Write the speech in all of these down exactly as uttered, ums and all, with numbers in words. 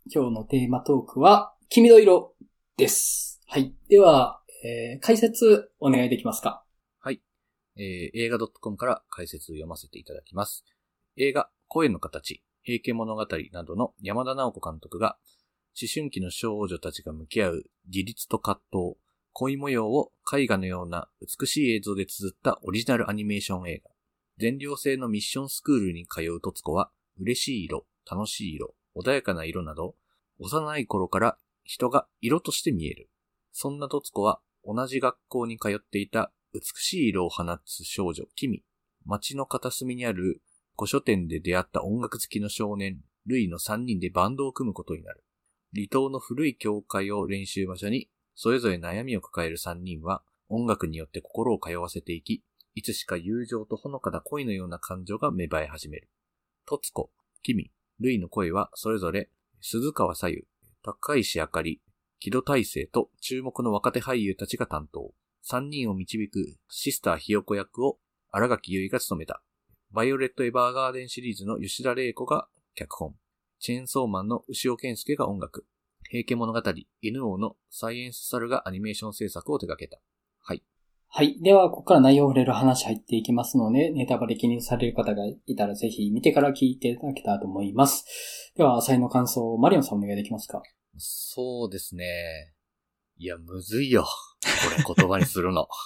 今日のテーマトークは、黄緑色です。はい。では、えー、解説お願いできますか？ はい。えー、映画 .com から解説を読ませていただきます。映画、声の形、平家物語などの山田直子監督が、思春期の少女たちが向き合う自立と葛藤、恋模様を絵画のような美しい映像で綴ったオリジナルアニメーション映画。全寮制のミッションスクールに通うとつこは、嬉しい色、楽しい色、穏やかな色など、幼い頃から人が色として見える。そんなとつこは、同じ学校に通っていた美しい色を放つ少女、キミ。街の片隅にある古書店で出会った音楽好きの少年、ルイのさんにんでバンドを組むことになる。離島の古い教会を練習場所に、それぞれ悩みを抱えるさんにんは、音楽によって心を通わせていき、いつしか友情とほのかな恋のような感情が芽生え始める。とつこ、キミ、ルイの声はそれぞれ、鈴川さゆ、高石あかり、木戸大聖と注目の若手俳優たちが担当。さんにんを導くシスターひよこ役を新垣結衣が務めた。バイオレット・エヴァーガーデンシリーズの吉田玲子が脚本。チェーンソーマンの牛尾健介が音楽。平家物語、犬王のサイエンスサルがアニメーション制作を手掛けた。はい。 はい。では、ここから内容を触れる話入っていきますので、ネタバレ気にされる方がいたらぜひ見てから聞いていただけたらと思います。では、浅井の感想、マリオンさんお願いできますか？ そうですね。いや、むずいよ。これ言葉にするの。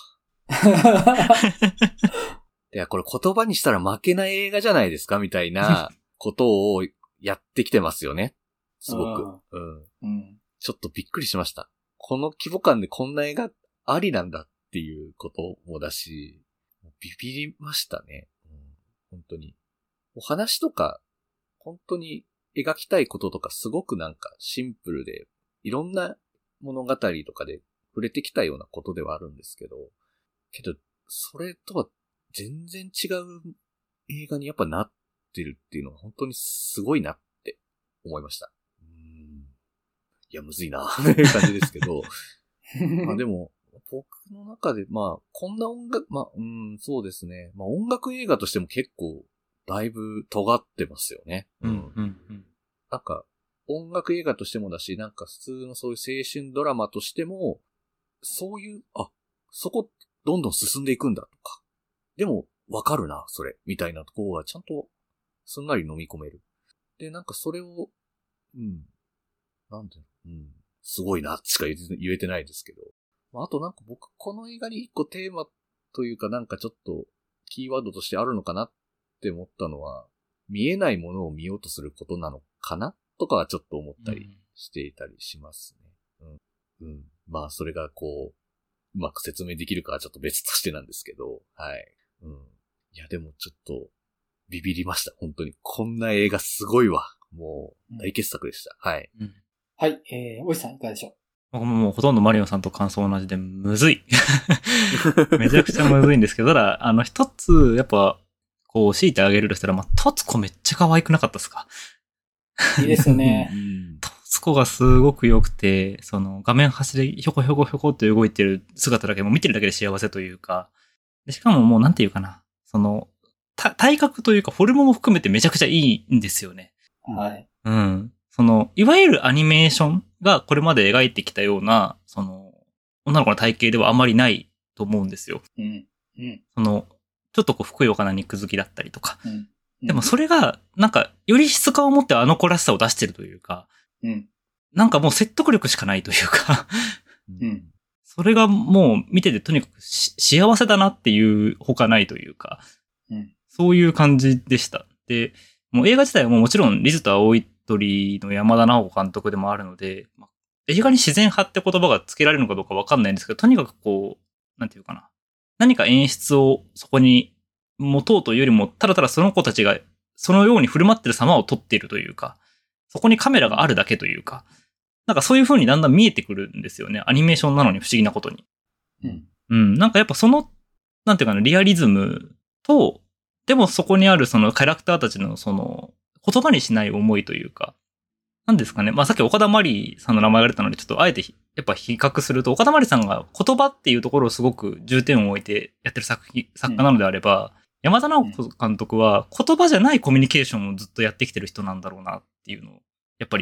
いや、これ言葉にしたら負けない映画じゃないですかみたいなことをやってきてますよね。すごく、うんうん。ちょっとびっくりしました。この規模感でこんな映画ありなんだっていうこともだし、ビビりましたね。うん、本当に。お話とか、本当に描きたいこととかすごくなんかシンプルで、いろんな物語とかで触れてきたようなことではあるんですけど、けど、それとは全然違う映画にやっぱなってるっていうのは本当にすごいなって思いました。うーん、いや、むずいなっていう感じですけど、まあでも、僕の中で、まあ、こんな音楽、まあ、うん、そうですね。まあ音楽映画としても結構、だいぶ尖ってますよね。 うん、うん、うん。 なんか、音楽映画としてもだし、なんか普通のそういう青春ドラマとしても、そういう、あ、そこ、どんどん進んでいくんだとか。でも、わかるな、それ、みたいなところがちゃんと、すんなり飲み込める。で、なんかそれを、うん、なんていうの、うん、すごいな、しか言えてないですけど。あとなんか僕、この映画に一個テーマというかなんかちょっと、キーワードとしてあるのかなって思ったのは、見えないものを見ようとすることなのかなとかはちょっと思ったりしていたりしますね。うん。うん。まあ、それがこう、うまく説明できるかはちょっと別としてなんですけど、はい。うん。いや、でもちょっと、ビビりました。本当に。こんな映画すごいわ。もう、大傑作でした。うん、はい。 うん、はい。えー、おじさんいかがでしょう？ 僕ももうほとんどマリオンさんと感想同じで、むずい。めちゃくちゃむずいんですけど、ただ、あの、一つ、やっぱ、こう、強いてあげるとしたら、まあ、トツコめっちゃ可愛くなかったですか？ いいですよね。 トツコがすごく良くて、その、画面端でひょこひょこひょこって動いてる姿だけ、もう見てるだけで幸せというか、でしかももうなんていうかな、その、体格というか、フォルムも含めてめちゃくちゃいいんですよね。 はい。 うん。その、いわゆるアニメーションがこれまで描いてきたような、その、女の子の体型ではあまりないと思うんですよ。 うん。うん。 その、ちょっとこう、ふくよかな肉付きだったりとか。 うん。うん、 でもそれが、なんか、より質感を持ってあの子らしさを出してるというか、 うん。 なんかもう説得力しかないというか、 うん。 それがもう見ててとにかく幸せだなっていうほかないというか、 うん、 そういう感じでした。で、もう映画自体はもうもちろんリズと青い鳥の山田直子監督でもあるので、まあ、映画に自然派って言葉が付けられるのかどうかわかんないんですけど、とにかくこう、なんていうかな。何か演出をそこに持とうというよりも、ただただその子たちがそのように振る舞ってる様を撮っているというか、そこにカメラがあるだけというか、なんかそういう風にだんだん見えてくるんですよね。アニメーションなのに不思議なことに。 うん。 うん。なんかやっぱその、なんていうかな、リアリズムと、でもそこにあるそのキャラクターたちのその、言葉にしない思いというか、なんですかね。まあさっき岡田まりさんの名前が出たので、ちょっとあえてやっぱ比較すると、岡田まりさんが言葉っていうところをすごく重点を置いてやってる作品、作家なのであれば、うん、山田直子監督は言葉じゃないコミュニケーションをずっとやってきてる人なんだろうなっていうのを、やっぱり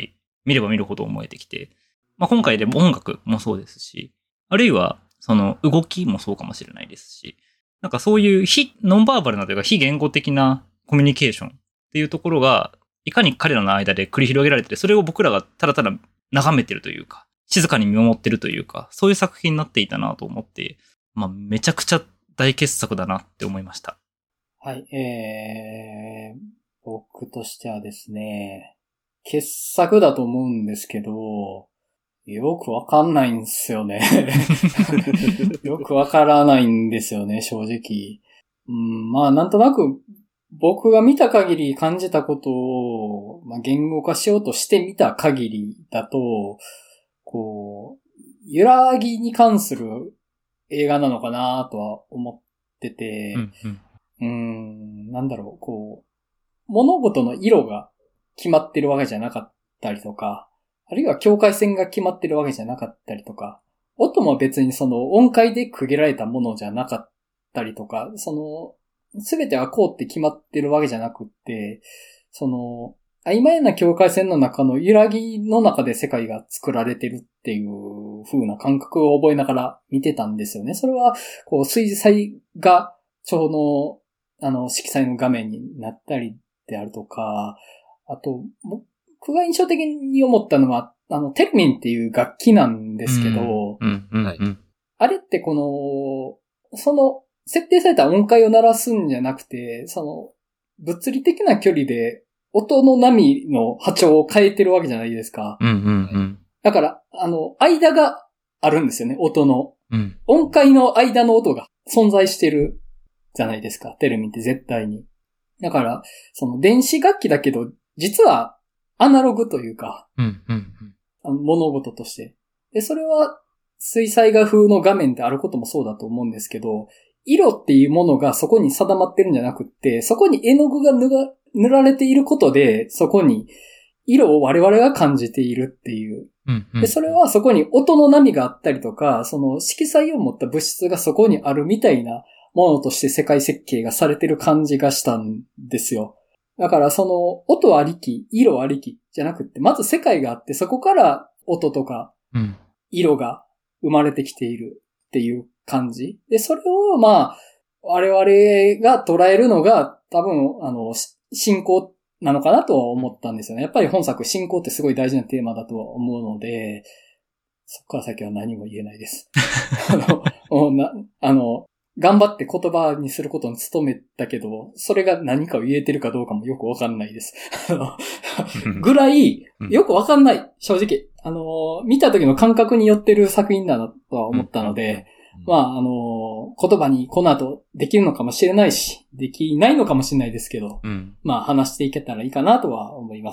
見れば見るほど思えてきて、まあ、今回でも音楽もそうですし、あるいはその動きもそうかもしれないですし、なんかそういう非ノンバーバルなというか非言語的なコミュニケーションっていうところがいかに彼らの間で繰り広げられてて、それを僕らがただただ眺めてるというか、静かに見守ってるというか、そういう作品になっていたなと思って、まあめちゃくちゃ大傑作だなって思いました。 はい、えー、僕としてはですね、傑作だと思うんですけど、よくわかんないんですよね。よくわからないんですよね、正直。うん、まあ、なんとなく、僕が見た限り感じたことを、まあ、言語化しようとしてみた限りだと、こう、揺らぎに関する映画なのかなとは思ってて、 うんうん、 うーん、なんだろう、こう、物事の色が決まってるわけじゃなかったりとか、あるいは境界線が決まってるわけじゃなかったりとか、音も別にその音階で区切られたものじゃなかったりとか、その、すべてはこうって決まってるわけじゃなくって、その、曖昧な境界線の中の揺らぎの中で世界が作られてるっていう風な感覚を覚えながら見てたんですよね。それは、こう、水彩がちょうど、あの、色彩の画面になったりであるとか、あと、僕が印象的に思ったのは、あの、テルミンっていう楽器なんですけど、 うんうんうん、 あれってこの、その、設定された音階を鳴らすんじゃなくて、その、物理的な距離で音の波の波長を変えてるわけじゃないですか。 うんうんうん、 だから、あの、間があるんですよね、音の。 うん、 音階の間の音が存在してるじゃないですか、テルミンって絶対に。だから、その電子楽器だけど、実はアナログというか、 うんうんうん、 あの物事として。で、それは水彩画風の画面であることもそうだと思うんですけど、色っていうものがそこに定まってるんじゃなくって、そこに絵の具が塗ら、塗られていることで、そこに色を我々が感じているっていう。 うんうん、 で、それはそこに音の波があったりとか、その色彩を持った物質がそこにあるみたいなものとして世界設計がされてる感じがしたんですよ。だからその音ありき、色ありきじゃなくって、まず世界があって、そこから音とか色が生まれてきているっていう感じ。で、それをまあ、我々が捉えるのが多分、あの、信仰なのかなとは思ったんですよね。やっぱり本作、信仰ってすごい大事なテーマだとは思うので、そこから先は何も言えないです。あの、なあの、頑張って言葉にすることに努めたけど、それが何かを言えてるかどうかもよくわかんないです。ぐらい、よくわかんない、正直。あの、見た時の感覚によってる作品だなとは思ったので、まあ、あの、言葉にこの後できるのかもしれないし、できないのかもしれないですけど、うん、まあ、話していけたらいいかなとは思います。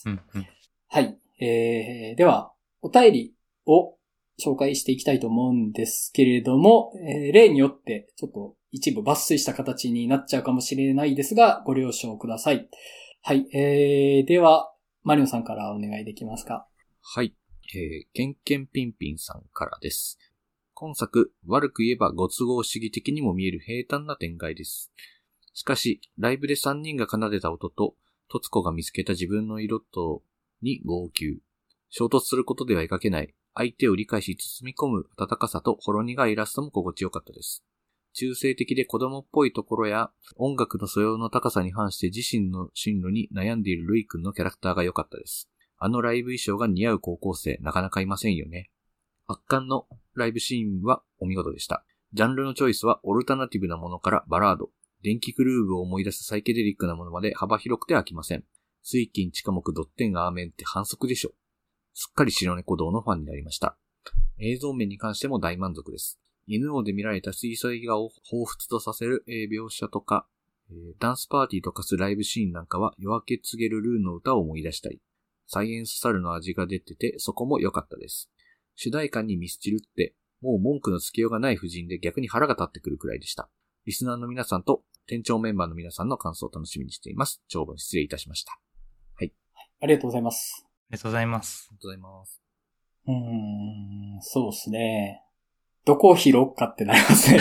うんうん、はい。えー、では、お便りを紹介していきたいと思うんですけれども、えー、例によってちょっと一部抜粋した形になっちゃうかもしれないですが、ご了承ください。はい。えー、では、マリオさんからお願いできますか。 はい。えー、ケンケンピンピンさんからです。今作、悪く言えばご都合主義的にも見える平坦な展開です。しかし、ライブでさんにんが奏でた音と、トツコが見つけた自分の色とに号泣。衝突することでは描けない、相手を理解し包み込む温かさとほろ苦いイラストも心地よかったです。中性的で子供っぽいところや、音楽の素養の高さに反して自身の進路に悩んでいるルイ君のキャラクターが良かったです。あのライブ衣装が似合う高校生、なかなかいませんよね。圧巻のライブシーンはお見事でした。ジャンルのチョイスはオルタナティブなものからバラード、電気グルーヴを思い出すサイケデリックなものまで幅広くて飽きません。水金地下木ドッテンアーメンって反則でしょ。すっかり白猫堂のファンになりました。映像面に関しても大満足です。犬王で見られた水彩画を彷彿とさせる描写とか、ダンスパーティーと化すライブシーンなんかは夜明け告げるルーの歌を思い出したり、サイエンスサルの味が出ててそこも良かったです。主題歌にミスチルってもう文句のつけようがない布陣で逆に腹が立ってくるくらいでした。リスナーの皆さんと店長メンバーの皆さんの感想を楽しみにしています。長文失礼いたしました。はい。 ありがとうございます。 ありがとうございます。 ありがとうございます。 うーん、そうですね。どこを拾うかってなりますね。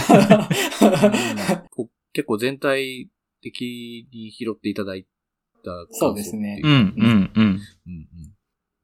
うん、結構全体的に拾っていただいた。 そうですね。 うん、うん、うん。うんうん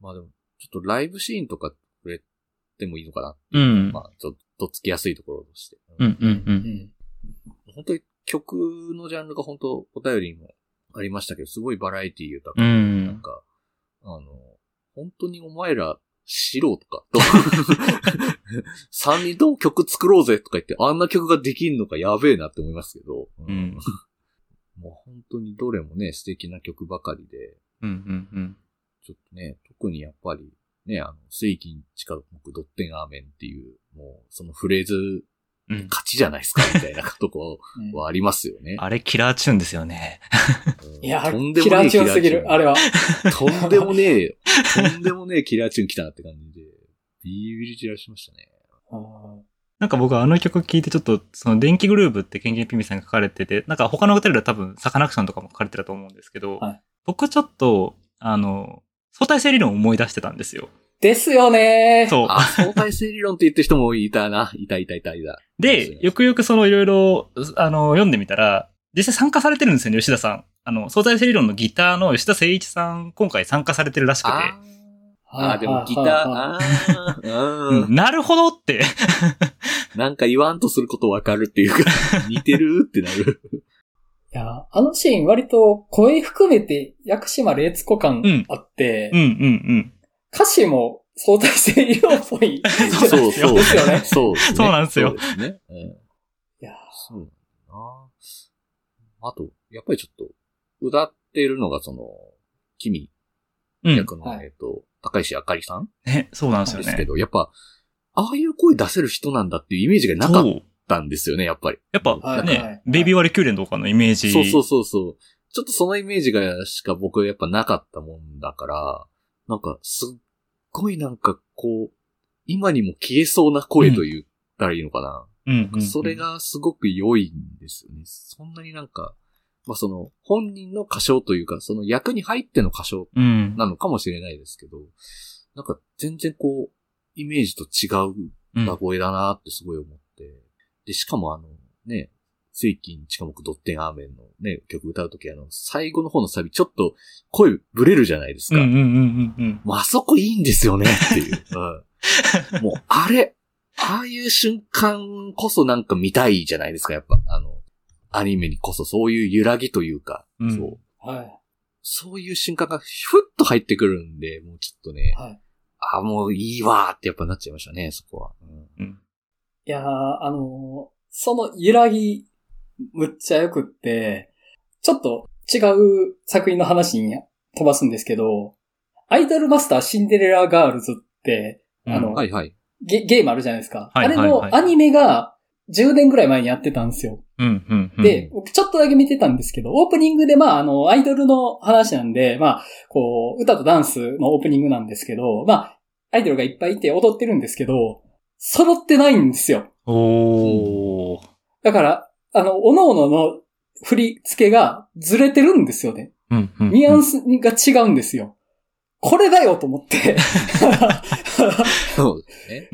まあでも、ちょっとライブシーンとか触れてもいいのかな。 うん。 まあ、ちょっとつきやすいところとして。 うんうんうん。 本当に曲のジャンルが本当お便りにもありましたけど、すごいバラエティ豊かで、 うん、 なんか、あの、本当にお前ら素人かと。三人とも曲作ろうぜとか言って、あんな曲ができんのかやべえなって思いますけど。 うん、 もう本当にどれもね、素敵な曲ばかりで。 うんうんうん、 ちょっとね、特にやっぱり、ね、あの、水金近くドッテンアーメンっていう、もうそのフレーズ、勝ちじゃないですか、みたいなとこはありますよね。 あれキラーチューンですよね。 いや、とんでもねえキラーチューンすぎる、あれは。 とんでもねえ、とんでもねえキラーチューン来たなって感じで、ビービリ散らしましたね。 なんか僕はあの曲聴いてちょっと、その電気グルーヴってケンケンピミさんが書かれてて、なんか他の方では多分サカナクションとかも書かれてたと思うんですけど、はい、僕ちょっと、あの、相対性理論を思い出してたんですよ。 ですよねー。 そう。 あ、相対性理論って言ってる人もいたな。いたいたいたいた。 で、よくよくそのいろいろ、あの、読んでみたら、実際参加されてるんですよね、吉田さん。あの、相対性理論のギターの吉田誠一さん、今回参加されてるらしくて。 ああ、でもギター、ああ、なるほどって。 なんか言わんとすることわかるっていうか、似てるってなる。 いや、あのシーン割と声含めて薬師丸悦子感あって、 うん、うん、うんうん。 歌詞も相対性理論っぽい。 そうそうそう。 ですよね。 そう、ね。 そうなんですよ。 そうですね。うん、いやそうだな。あと、やっぱりちょっと、歌っているのがその、君役の、うん、えっと、高石あかりさんね、そうなんですよね。 ですけど、やっぱ、ああいう声出せる人なんだっていうイメージがなかったんですよね、やっぱり。 やっぱ、はい、ね、はい、ベイビーワリキューレンとかのイメージ。 そうそうそうそう。ちょっとそのイメージがしか僕やっぱなかったもんだから、なんか、すっごいなんかこう、今にも消えそうな声と言ったらいいのかな。 うん。うん、 それがすごく良いんですよね。そんなになんか、まあその、本人の歌唱というか、その役に入っての歌唱なのかもしれないですけど、うん、なんか全然こう、イメージと違う歌声だなってすごい思って、うん、で、しかもあの、ね、水金近目ドッテンアーメンのね、曲歌うときあの、最後の方のサビちょっと声ブレるじゃないですか。 うんうんうんうんうん。 もうあそこいいんですよねっていう。うん、もうあれ、ああいう瞬間こそなんか見たいじゃないですか、やっぱ。あの、アニメにこそそういう揺らぎというか、 うん、 そう。 はい。 そういう瞬間がふっと入ってくるんで、もうちょっとね、 はい、 あ、もういいわーってやっぱなっちゃいましたね、そこは。 うん、 いやー、あのー、その揺らぎ、むっちゃよくって、ちょっと違う作品の話に飛ばすんですけど、アイドルマスターシンデレラガールズって、 うん、 あの、 はいはい、 ゲ、ゲームあるじゃないですか。 はいはいはい、 あれのアニメがじゅうねんぐらい前にやってたんですよ。 うんうんうん、 で、僕ちょっとだけ見てたんですけど、オープニングでまあ、あの、アイドルの話なんで、まあ、こう、歌とダンスのオープニングなんですけど、まあ、アイドルがいっぱいいて踊ってるんですけど、揃ってないんですよ。 おー。 だから、あの、各々の振り付けがずれてるんですよね。 うんうんうん、 ニュアンスが違うんですよ。これだよと思って。 そうですね。 うん。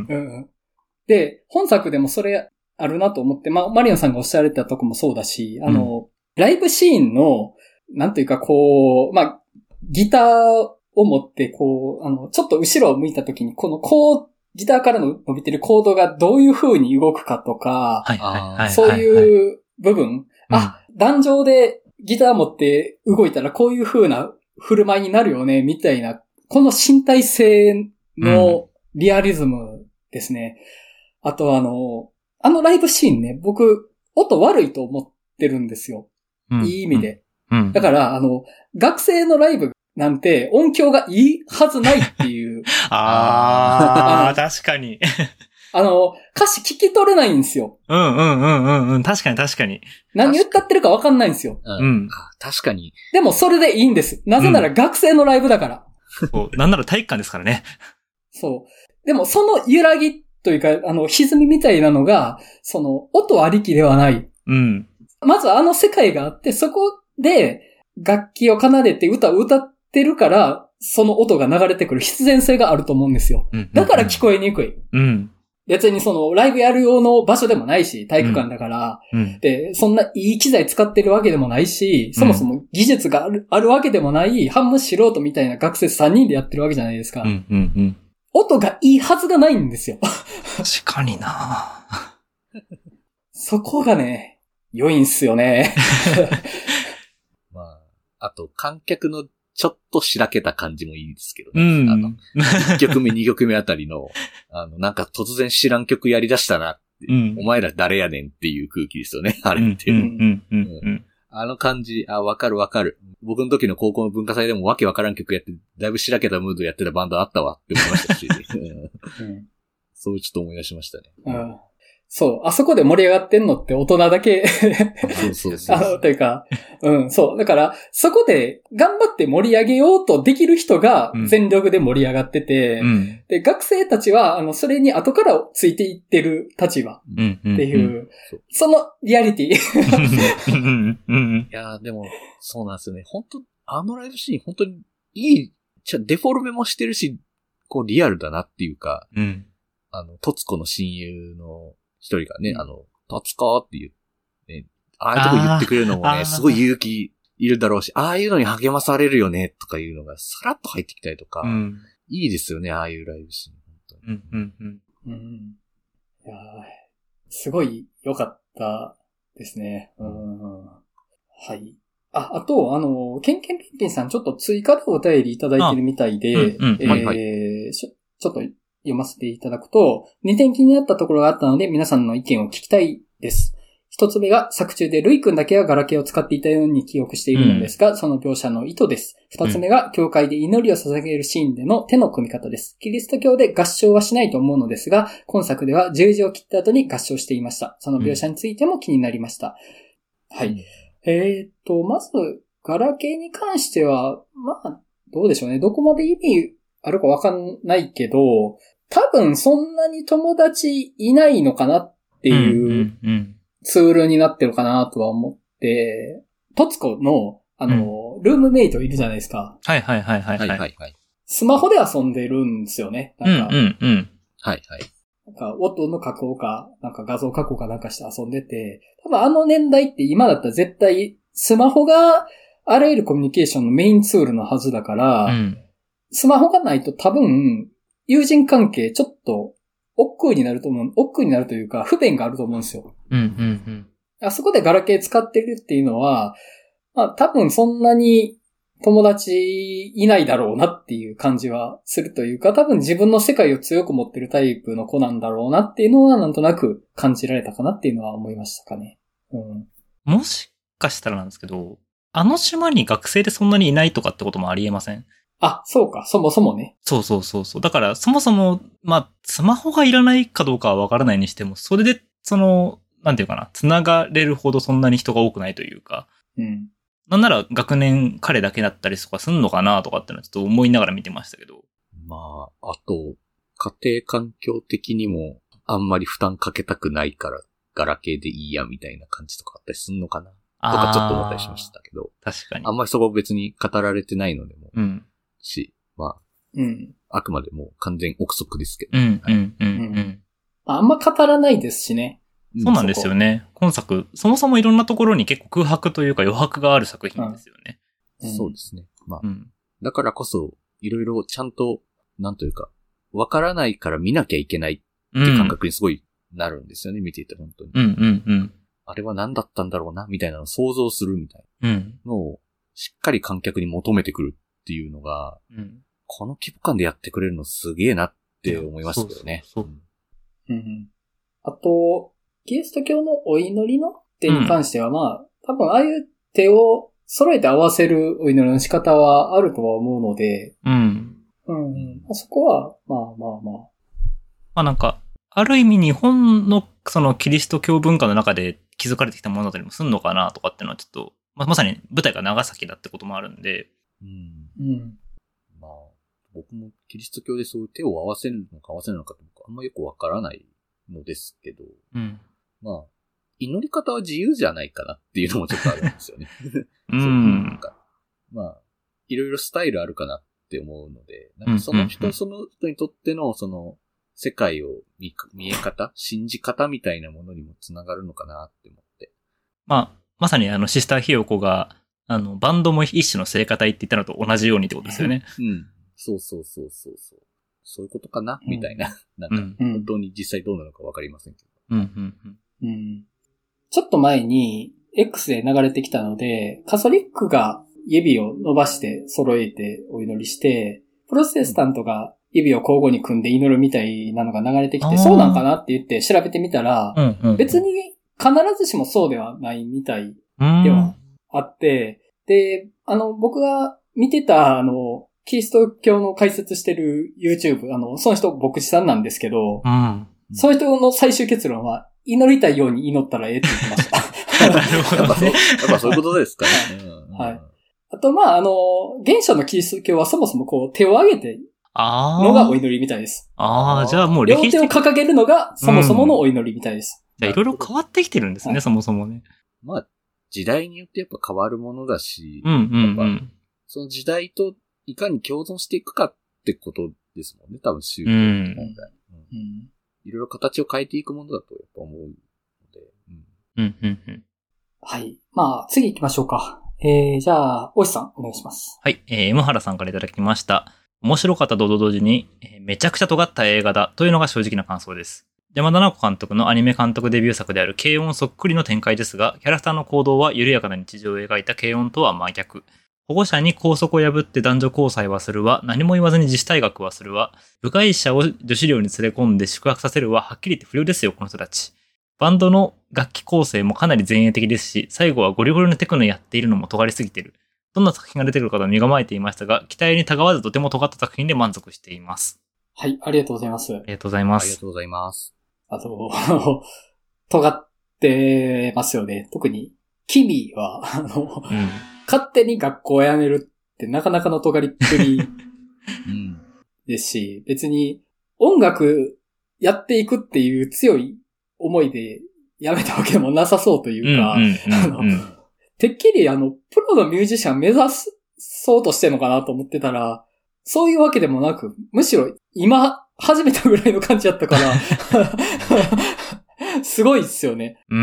うん。で、本作でもそれあるなと思って、まあ、マリオンさんがおっしゃられたとこもそうだし、あの、うん、ライブシーンの、なんというかこう、まあ、ギターを持って、こう、あの、ちょっと後ろを向いたときに、このコード、ギターからの伸びてるコードがどういう風に動くかとか、 はいはいはい、 そういう部分、 うん、 あ、壇上でギター持って動いたらこういう風な振る舞いになるよね、みたいな、この身体性のリアリズムですね。うん、あとあの、あのライブシーンね、僕、音悪いと思ってるんですよ。うん、いい意味で。 うん、 だから、あの、学生のライブなんて音響がいいはずないっていう。 ああ、確かに。 あの、歌詞聞き取れないんですよ。 うんうんうんうんうん。確かに確かに。 何歌ってるか分かんないんですよ。 うん。確かに。 でもそれでいいんです。なぜなら学生のライブだから。 うん、そう。なんなら体育館ですからね。 そう。でもその揺らぎというか、あの、歪みみたいなのが、その、音ありきではない。 うん。 まずあの世界があって、そこで楽器を奏でて歌を歌ってるから、その音が流れてくる必然性があると思うんですよ。 うんうんうん、 だから聞こえにくい。 うん。 別にそのライブやる用の場所でもないし、体育館だから、 うん、 で、そんないい機材使ってるわけでもないし、そもそも技術がある、あるわけでもない、半分素人みたいな学生さんにんでやってるわけじゃないですか。 うんうんうん、 音がいいはずがないんですよ。 確かになそこがね、良いんすよね。 まあ、あと観客のちょっとしらけた感じもいいですけどうね。 ん。 あの、いっきょくめ、にきょくめあたりの、あの、なんか突然知らん曲やり出したなって、 うん、 お前ら誰やねんっていう空気ですよね、あれって。 うんうんうんうん、 あの感じ、あ、わかるわかる。僕の時の高校の文化祭でもわけわからん曲やって、だいぶしらけたムードやってたバンドあったわって思いましたし、うん、そうちょっと思い出しましたね。 うんそう。あそこで盛り上がってんのって大人だけそうそうそう。 あの、というか、うん、そう。だから、そこで頑張って盛り上げようとできる人が全力で盛り上がってて、うん、で、学生たちは、あの、それに後からついていってる立場っていう、うんうんうん、そのリアリティ。 いやーでも、そうなんですよね。本当あのライブシーン本当にいい、デフォルメもしてるし、こうリアルだなっていうか、うん、あの、トツコの親友の一人がね、うん、あの、トツコっていう、ね、ああいうとこ言ってくれるのもね、すごい勇気いるだろうし、ああいうのに励まされるよね、とかいうのがさらっと入ってきたりとか、うん、いいですよね、ああいうライブシーン。本当に。うんうんうんうん、いやすごい良かったですね。うん、はい。あ、あと、あの、ケンケンピンピンさんちょっと追加でお便りいただいてるみたいで、うんうん、えーはいはい、ちょ、ちょっと、読ませていただくと、にてん気になったところがあったので、皆さんの意見を聞きたいです。一つ目が、作中でルイ君だけはガラケーを使っていたように記憶しているのですが、うん、その描写の意図です。二つ目が、教会で祈りを捧げるシーンでの手の組み方です。キリスト教で合唱はしないと思うのですが、今作では十字を切った後に合唱していました。その描写についても気になりました。うん、はい。えーっと、まず、ガラケーに関しては、まあ、どうでしょうね。どこまで意味あるかわかんないけど、多分そんなに友達いないのかなっていうツールになってるかなとは思って、トツコの、あの、うん、ルームメイトいるじゃないですか。 はいはいはいはい、はい。はいはいはい。 スマホで遊んでるんですよね。なんか、 うんうんうん。 はいはい。 なんか音の加工か、なんか画像加工かなんかして遊んでて、多分あの年代って今だったら絶対スマホがあらゆるコミュニケーションのメインツールのはずだから、うん、スマホがないと多分、友人関係ちょっと億劫になると思う、億劫になるというか不便があると思うんですよ。 うんうんうん。 あそこでガラケー使ってるっていうのは、まあ多分そんなに友達いないだろうなっていう感じはするというか、多分自分の世界を強く持ってるタイプの子なんだろうなっていうのはなんとなく感じられたかなっていうのは思いましたかね。うん、 もしかしたらなんですけど、あの島に学生でそんなにいないとかってこともありえません？ あ、そうか。そもそもね。 そうそうそうそう。だから、そもそも、まあ、スマホがいらないかどうかはわからないにしても、それで、その、なんていうかな、繋がれるほどそんなに人が多くないというか。 うん。 なんなら、学年彼だけだったりとかすんのかなとかってのはちょっと思いながら見てましたけど。 まあ、あと、家庭環境的にも、あんまり負担かけたくないから、ガラケーでいいやみたいな感じとかあったりすんのかなとかちょっと思ったりしましたけど。 確かに。 あんまりそこ別に語られてないのでも。 うん。 し、まあ、 うん。 あくまでも完全憶測ですけど。 うん、はい、うん、うん、うん。 あんま語らないですしね。 そうなんですよね。今作、そもそもいろんなところに結構空白というか余白がある作品ですよね。 うん、そうですね。まあ、うん、だからこそ、いろいろちゃんと、なんというか、わからないから見なきゃいけないっていう感覚にすごいなるんですよね、うん、見ていて本当に。 うんうんうん。 あれは何だったんだろうな、みたいなのを想像するみたいなのを、しっかり観客に求めてくるっていうのが、うん、この規模感でやってくれるのすげえなって思いますけどね。 そうそうそう、うん。あと、キリスト教のお祈りの手に関しては、うん、まあ、多分ああいう手を揃えて合わせるお祈りの仕方はあるとは思うので、 うん。 うん。そこは、まあまあまあ。 まあなんか、ある意味日本のそのキリスト教文化の中で築かれてきたものだったりもすんのかなとかっていうのはちょっと、まあ、まさに舞台が長崎だってこともあるんで、 うん。 うん。 まあ、僕もキリスト教でそういう手を合わせるのか合わせないのかって僕あんまよくわからないのですけど、 うん。 まあ、祈り方は自由じゃないかなっていうのもちょっとあるんですよね。 うん。 なんかまあ、いろいろスタイルあるかなって思うので、なんかその人、うん、その人にとってのその世界を見、見え方、信じ方みたいなものにもつながるのかなって思って。 まあ、まさにあの、シスターひよこが、あの、バンドも一種の聖歌隊って言ったのと同じようにってことですよね。 うん。そうそうそうそうそう。そういうことかな、うん、みたいな。なんか、本当に実際どうなのかわかりませんけど。 うんうんうんうん。ちょっと前に、X で流れてきたので、カソリックが指を伸ばして揃えてお祈りして、プロテスタントが指を交互に組んで祈るみたいなのが流れてきて、そうなんかなって言って調べてみたら、うんうんうん、別に必ずしもそうではないみたいではあって、で、あの、僕が見てた、あの、キリスト教の解説してる YouTube、あの、その人牧師さんなんですけど、うん、その人の最終結論は、祈りたいように祈ったらええって言ってました。 なるほど、ね。 やっぱそう、やっぱそういうことですかね。 うん、はい。あと、まあ、あの、原初のキリスト教はそもそもこう、手を挙げて、のがお祈りみたいです。 ああ、じゃあもう歴史的両手を掲げるのがそもそものお祈りみたいです。 うん、じゃあいろいろ変わってきてるんですね、はい、そもそもね。 まあ、時代によってやっぱ変わるものだし、 うんうんうん、 その時代といかに共存していくかってことですもんね、多分宗教の問題。うんうん、いろいろ形を変えていくものだとやっぱ思うので。 うんうんうんうん、 はい。まあ、次行きましょうか。えー、じゃあ、大石さん、お願いします。 はい。えー、M原さんからいただきました。面白かったと同時に、えー、めちゃくちゃ尖った映画だというのが正直な感想です。山田直子監督のアニメ監督デビュー作である軽音そっくりの展開ですが、キャラクターの行動は緩やかな日常を描いた軽音とは真逆。保護者に校則を破って男女交際はするわ、何も言わずに自主退学はするわ、部外者を女子寮に連れ込んで宿泊させるわ、はっきり言って不良ですよ、この人たち。バンドの楽器構成もかなり前衛的ですし、最後はゴリゴリのテクノやっているのも尖りすぎてる。どんな作品が出てくるかと身構えていましたが、期待にたがわずとても尖った作品で満足しています。 はい、ありがとうございます。ありがとうございます。 ありがとうございます。 あと、尖ってますよね。特に、君は、あの、うん、勝手に学校を辞めるってなかなかの尖りっぷりですし、別に音楽やっていくっていう強い思いで辞めたわけでもなさそうというか、てっきりあの、プロのミュージシャン目指そうとしてるのかなと思ってたら、そういうわけでもなく、むしろ今始めたぐらいの感じだったから、すごいっすよね。 うんうん。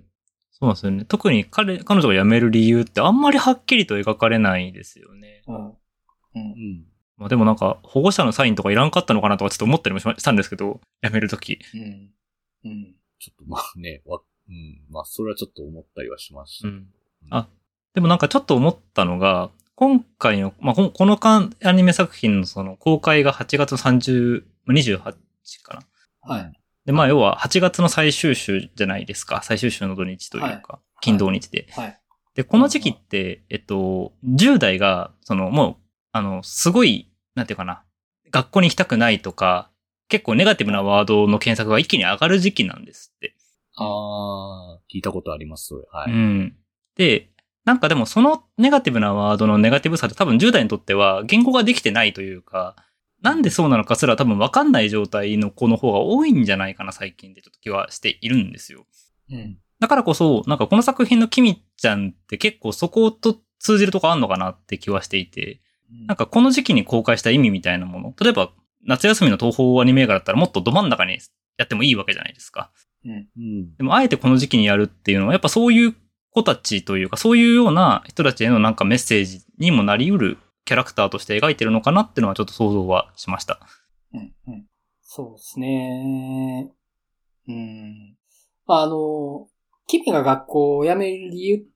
そうなんですよね。特に彼、彼女が辞める理由ってあんまりはっきりと描かれないですよね。うん。うん。まあでもなんか、保護者のサインとかいらんかったのかなとかちょっと思ったりもしたんですけど、辞めるとき。うん。 うん。ちょっとまあね、わ、うん。まあそれはちょっと思ったりはしました。うん。 あ、でもなんかちょっと思ったのが、今回の、まあこのアニメ作品のその公開がはちがつさんじゅう、にじゅうはちかな。 はい。 で、まあ要ははちがつの最終週じゃないですか。最終週の土日というか、はい、金土日で、はい。で、この時期って、えっと、じゅう代が、そのもう、あの、すごい、なんていうかな、学校に行きたくないとか、結構ネガティブなワードの検索が一気に上がる時期なんですって。 あー、聞いたことあります、それ。はい。 うん。で、なんかでもそのネガティブなワードのネガティブさって多分じゅう代にとっては言語ができてないというか、なんでそうなのかすら多分分かんない状態の子の方が多いんじゃないかな最近でちょっと気はしているんですよ。うん。だからこそ、なんかこの作品のキミちゃんって結構そこと通じるとこあんのかなって気はしていて、なんかこの時期に公開した意味みたいなもの、例えば夏休みの東宝アニメ映画だったらもっとど真ん中にやってもいいわけじゃないですか。うん。でもあえてこの時期にやるっていうのはやっぱそういう子たちというかそういうような人たちへのなんかメッセージにもなり得るキャラクターとして描いてるのかなっていうのはちょっと想像はしました。 うんうん、そうですね。うん。あの、君が学校を辞める理由って、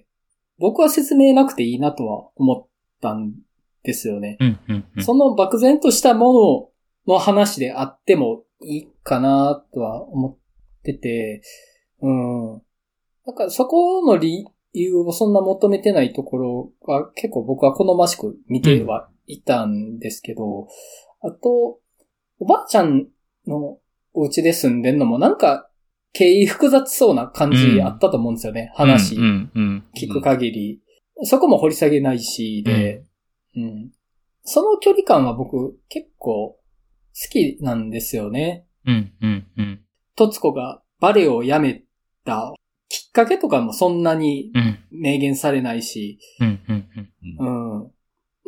僕は説明なくていいなとは思ったんですよね。 うんうんうん、 その漠然としたものの話であってもいいかなとは思ってて、うん。なんかそこの理由をそんな求めてないところが結構僕は好ましく見てはいたんですけど、うん、あと、おばあちゃんのお家で住んでんのもなんか経緯複雑そうな感じあったと思うんですよね。うん、話、聞く限り、うん。そこも掘り下げないしで、うんうん、その距離感は僕結構好きなんですよね。 うんうんうん。 とつこがバレエをやめたきっかけとかもそんなに明言されないし、 うんうんうんうん、まあ、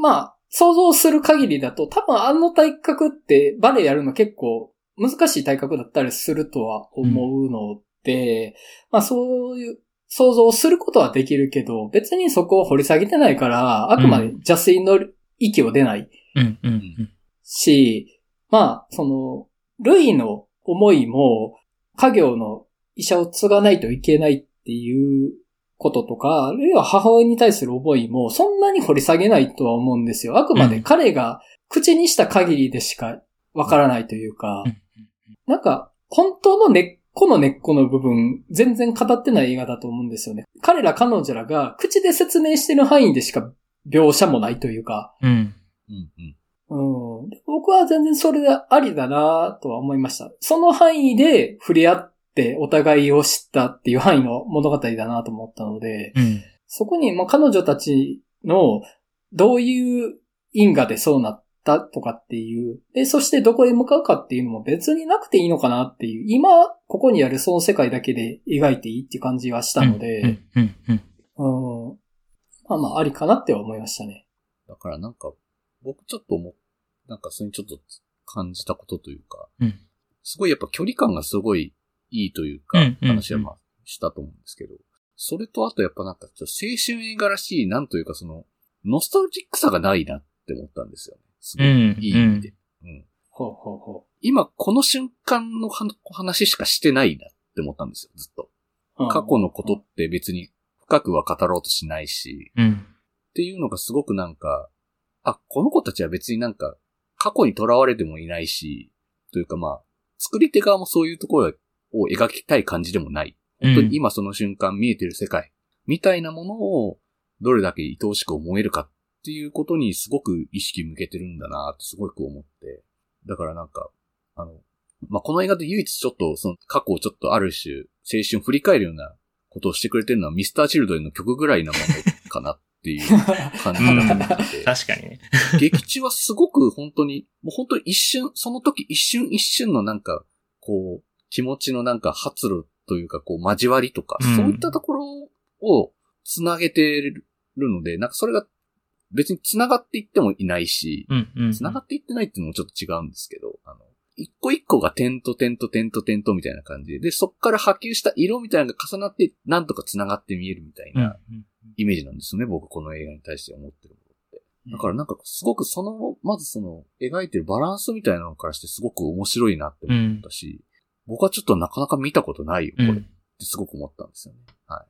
想像する限りだと多分あの体格ってバレエやるの結構難しい体格だったりするとは思うので、うん、まあそういう想像することはできるけど、別にそこを掘り下げてないから、あくまで邪推の域を出ない。 うんうんうん、 し、まあ、その、ルイの思いも、家業の医者を継がないといけないっていうこととか、ルイは母親に対する思いも、そんなに掘り下げないとは思うんですよ。あくまで彼が口にした限りでしかわからないというか、なんか、本当の根っこの根っこの部分、全然語ってない映画だと思うんですよね。彼ら彼女らが口で説明してる範囲でしか描写もないというか、 うんうんうんうん、僕は全然それでありだなとは思いました。その範囲で触れ合ってお互いを知ったっていう範囲の物語だなと思ったので、 うん、 そこにまあ彼女たちのどういう因果でそうなったとかっていう、で、そしてどこへ向かうかっていうのも別になくていいのかなっていう、今ここにあるその世界だけで描いていいっていう感じはしたので、 うんうんうんうん、まあまあありかなって思いましたね。 だからなんか、僕ちょっと思っなんかそれにちょっと感じたことというか、 うん、 すごいやっぱ距離感がすごいいいというか、 うん、 話はまあしたと思うんですけど、それとあとやっぱなんかちょっと青春映画らしい、なんというかその、ノスタルジックさがないなって思ったんですよね。すごいいい意味で。うん。うん、 ほうほうほう。 今この瞬間の話しかしてないなって思ったんですよ、ずっと。うん、過去のことって別に深くは語ろうとしないし、 うん、 っていうのがすごくなんか、あ、この子たちは別になんか、過去に囚われてもいないし、というかまあ、作り手側もそういうところを描きたい感じでもない。本当に今その瞬間見えてる世界、みたいなものをどれだけ愛おしく思えるかっていうことにすごく意識向けてるんだなってすごく思って。だからなんか、あの、まあ、この映画で唯一ちょっとその過去をちょっとある種青春を振り返るようなことをしてくれてるのはミスターチルドレンの曲ぐらいなものかなっていう感じが思ってて。 確かにね。 劇中はすごく本当に、もう本当に一瞬、その時一瞬一瞬のなんか、こう、気持ちのなんか発露というか、こう、交わりとか、うん、そういったところをつなげてるので、なんかそれが別につながっていってもいないし、 うんうんうん、 つながっていってないっていうのもちょっと違うんですけど、あの、一個一個が点と点と点と点とみたいな感じで、で、そっから波及した色みたいなのが重なって、なんとかつながって見えるみたいなイメージなんですよね、僕この映画に対して思ってるものって。だからなんかすごくその、まずその、描いてるバランスみたいなのからしてすごく面白いなって思ったし、うん、僕はちょっとなかなか見たことないよ、これ。ってすごく思ったんですよね。はい。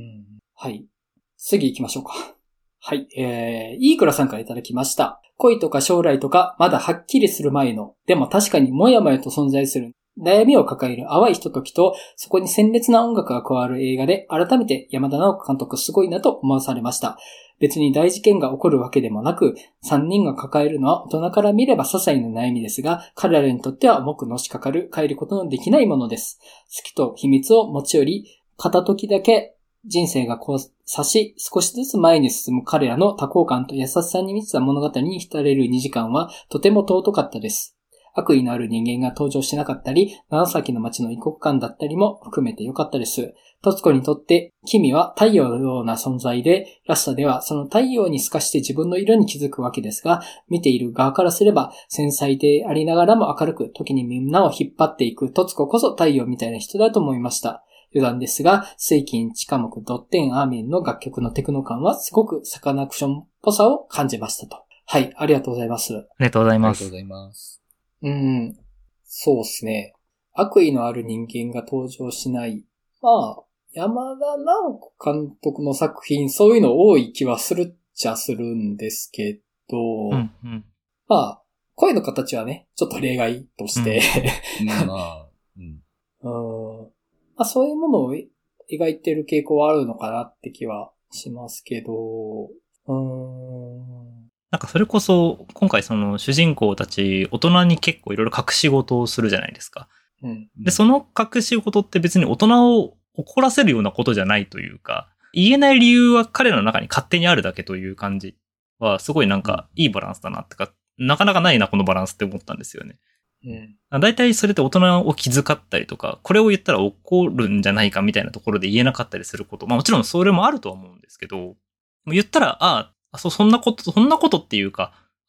うん、はい。次行きましょうか。はい。えー、イークラさんからいただきました。恋とか将来とかまだはっきりする前の、でも確かにもやもやと存在する悩みを抱える淡いひとときと、そこに鮮烈な音楽が加わる映画で、改めて山田直子監督すごいなと思わされました。別に大事件が起こるわけでもなく、三人が抱えるのは大人から見れば些細な悩みですが、彼らにとっては重くのしかかる、変えることのできないものです。好きと秘密を持ち寄り、片時だけ人生が交差し、少しずつ前に進む彼らの多幸感と優しさに満ちた物語に浸れるにじかんはとても尊かったです。悪意のある人間が登場しなかったり、長崎の街の異国感だったりも含めて良かったです。トツコにとって君は太陽のような存在で、ラスタではその太陽に透かして自分の色に気づくわけですが、見ている側からすれば繊細でありながらも明るく、時にみんなを引っ張っていくトツコこそ太陽みたいな人だと思いました。余談ですが、水金地下木ドッテンアーメンの楽曲のテクノ感はすごくサカナクションっぽさを感じましたと。はい、ありがとうございます。ありがとうございます。 ありがとうございます。 うん、そうですね。悪意のある人間が登場しない。まあ、山田直子監督の作品、そういうの多い気はするっちゃするんですけど、 うんうん、 まあ、声の形はね、ちょっと例外として、 うん、まあ、 うんうんまあ、そういうものを描いてる傾向はあるのかなって気はしますけど、うーん。 なんかそれこそ、今回その主人公たち、大人に結構いろいろ隠し事をするじゃないですか。 うん、 で、その隠し事って別に大人を怒らせるようなことじゃないというか、言えない理由は彼らの中に勝手にあるだけという感じは、すごいなんかいいバランスだなってか、なかなかないなこのバランスって思ったんですよね。 うん、 だいたいそれって大人を気遣ったりとか、これを言ったら怒るんじゃないかみたいなところで言えなかったりすること。まあもちろんそれもあるとは思うんですけど、言ったら、ああ、そ、そんなこと、そんなことっていうか、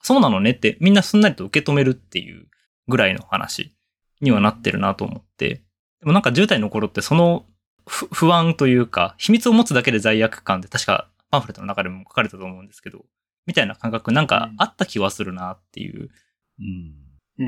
そうなのねってみんなすんなりと受け止めるっていうぐらいの話にはなってるなと思って。でもなんかじゅう代の頃ってその不安というか、秘密を持つだけで罪悪感って確かパンフレットの中でも書かれたと思うんですけど、みたいな感覚なんかあった気はするなっていう。 うん。 うん。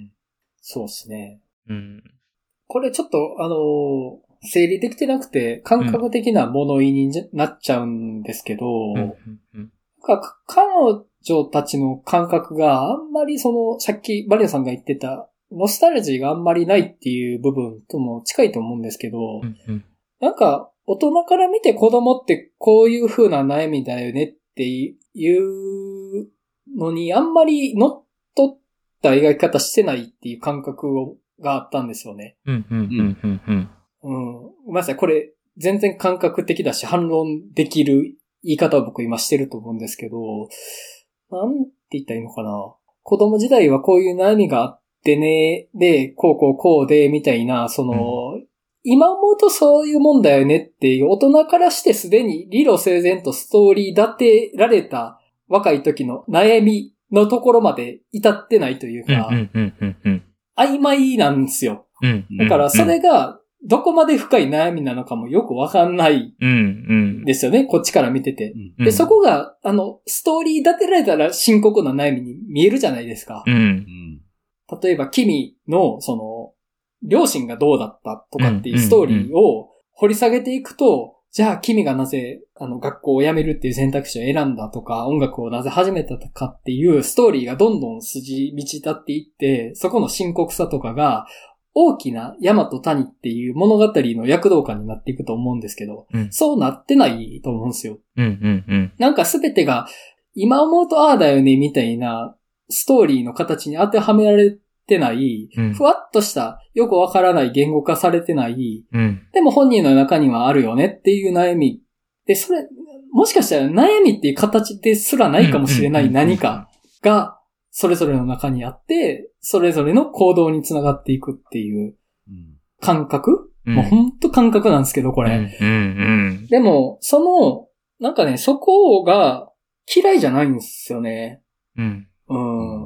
そうですね。 うん。 これちょっと、あのー、整理できてなくて、感覚的な物言いになっちゃうんですけど、 うんうんうん、 彼女たちの感覚があんまりその、さっきバリアさんが言ってた、ノスタルジーがあんまりないっていう部分とも近いと思うんですけど、 うんうん、 なんか、大人から見て子供ってこういう風な悩みだよねっていうのにあんまり乗っ取った描き方してないっていう感覚をがあったんですよね。 うんうんうんうんうん。 うん。ごめんなさい。これ全然感覚的だし反論できる言い方を僕今してると思うんですけど、なんて言ったらいいのかな。子供時代はこういう悩みがあってね、で、こうこうこうで、みたいな、その、うん、今思うとそういうもんだよねっていう大人からしてすでに理路整然とストーリー立てられた若い時の悩みのところまで至ってないというか、 うんうんうんうん、 曖昧なんですよ。 うんうんうん、 だからそれがどこまで深い悩みなのかもよくわかんないですよね、うんうん、こっちから見てて、うん。で、そこが、あの、ストーリー立てられたら深刻な悩みに見えるじゃないですか。 うん、 例えば、君の、その、両親がどうだったとかっていうストーリーを掘り下げていくと、じゃあ君がなぜあの学校を辞めるっていう選択肢を選んだとか、音楽をなぜ始めたかっていうストーリーがどんどん筋道立っていって、そこの深刻さとかが大きな山と谷っていう物語の躍動感になっていくと思うんですけど、うん、そうなってないと思うんですよ。 うんうんうん、 なんか全てが今思うとああだよねみたいなストーリーの形に当てはめられててない、うん、ふわっとしたよくわからない言語化されてない、 うん、 でも本人の中にはあるよねっていう悩みで、それもしかしたら悩みっていう形ですらないかもしれない何かがそれぞれの中にあってそれぞれの行動につながっていくっていう感覚、うん、もうほんと感覚なんですけどこれ、 うんうんうん、 でもそのなんかねそこが嫌いじゃないんですよね。 うん、 うん、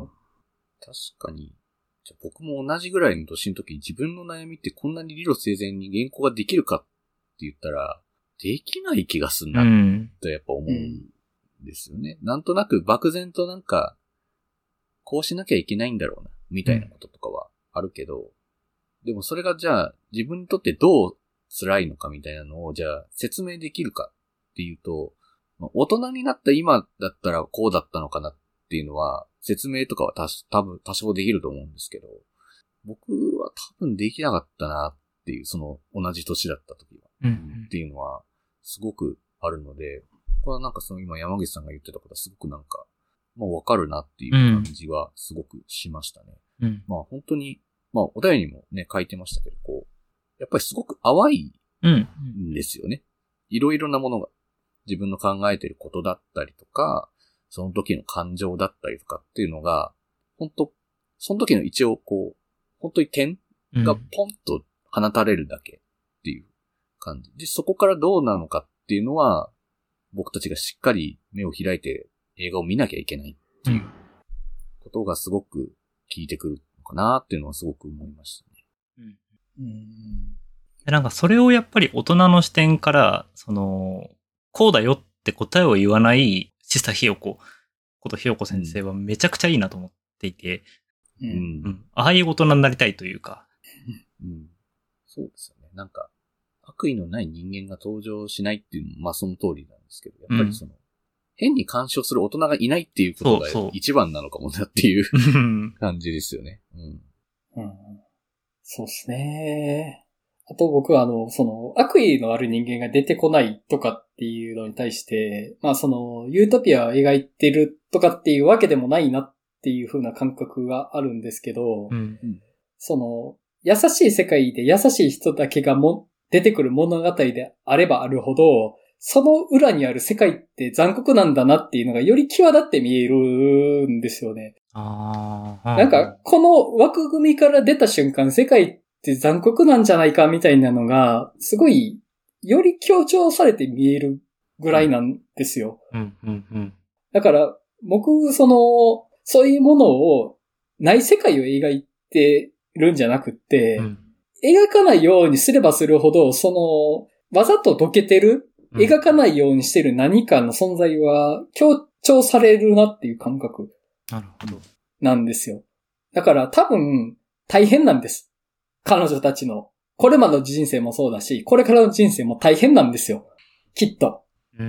確かに僕も同じぐらいの年の時に自分の悩みってこんなに理路整然に原稿ができるかって言ったら、できない気がするなとやっぱ思うんですよね。うん、なんとなく漠然となんか、こうしなきゃいけないんだろうな、みたいなこととかはあるけど、うん、でもそれがじゃあ自分にとってどう辛いのかみたいなのをじゃあ説明できるかっていうと、大人になった今だったらこうだったのかなっていうのは、説明とかはた多分多少できると思うんですけど、僕は多分できなかったなっていう、その同じ年だった時は、 うん、 っていうのはすごくあるので、これはなんかその今山口さんが言ってたことはすごくなんか、まあわかるなっていう感じはすごくしましたね。 うん、 まあ本当に、まあお便りにもね書いてましたけど、こう、やっぱりすごく淡いんですよね。いろいろなものが自分の考えていることだったりとか、その時の感情だったりとかっていうのが、本当その時の一応こう、本当に点がポンと放たれるだけっていう感じ。で、そこからどうなのかっていうのは、僕たちがしっかり目を開いて映画を見なきゃいけないっていうことがすごく効いてくるのかなっていうのはすごく思いましたね。 うん。うん、なんかそれをやっぱり大人の視点から、その、こうだよって答えを言わないシサひよこことひよこ先生はめちゃくちゃいいなと思っていて、 うんうん、 ああいう大人になりたいというか、 うん、そうですよね。なんか悪意のない人間が登場しないっていうのもまあその通りなんですけど、やっぱりその、うん、変に干渉する大人がいないっていうことが一番なのかもなっていう感じですよね。 うんうん、そうですね。あと僕はあの、その悪意のある人間が出てこないとかっていうのに対して、まあそのユートピアを描いてるとかっていうわけでもないなっていう風な感覚があるんですけど、 うんうん、 その優しい世界で優しい人だけがも出てくる物語であればあるほど、その裏にある世界って残酷なんだなっていうのがより際立って見えるんですよね。 ああ、なんかこの枠組みから出た瞬間、世界って残酷なんじゃないかみたいなのがすごいより強調されて見えるぐらいなんですよ。 うんうんうん、 だから僕そのそういうものを、ない世界を描いてるんじゃなくって、うん、描かないようにすればするほど、その、わざと溶けてる、描かないようにしてる何かの存在は強調されるなっていう感覚。 なるほど。 なんですよ。だから多分、大変なんです。彼女たちの。これまでの人生もそうだし、これからの人生も大変なんですよ。きっと。 うん。